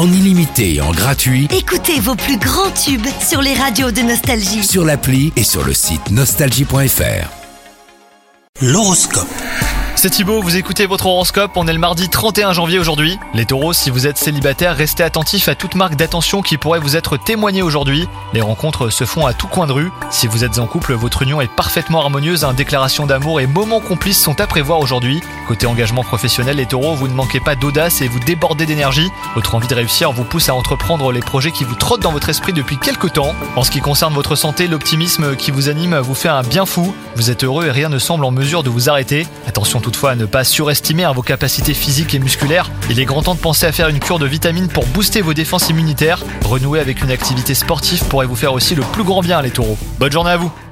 en illimité et en gratuit Écoutez vos plus grands tubes sur les radios de Nostalgie. sur l'appli et sur le site nostalgie.fr. L'horoscope. C'est Thibaut, vous écoutez votre horoscope, on est le mardi 31 janvier aujourd'hui. Les taureaux, si vous êtes célibataire, restez attentifs à toute marque d'attention qui pourrait vous être témoignée aujourd'hui. Les rencontres se font à tout coin de rue. Si vous êtes en couple, votre union est parfaitement harmonieuse, déclarations d'amour et moments complices sont à prévoir aujourd'hui. Côté engagement professionnel, les taureaux, vous ne manquez pas d'audace et vous débordez d'énergie. Votre envie de réussir vous pousse à entreprendre les projets qui vous trottent dans votre esprit depuis quelques temps. En ce qui concerne votre santé, l'optimisme qui vous anime vous fait un bien fou. Vous êtes heureux et rien ne semble en mesure de vous arrêter. Attention toutefois à ne pas surestimer vos capacités physiques et musculaires. Il est grand temps de penser à faire une cure de vitamines pour booster vos défenses immunitaires. Renouer avec une activité sportive pourrait vous faire aussi le plus grand bien, les taureaux. Bonne journée à vous.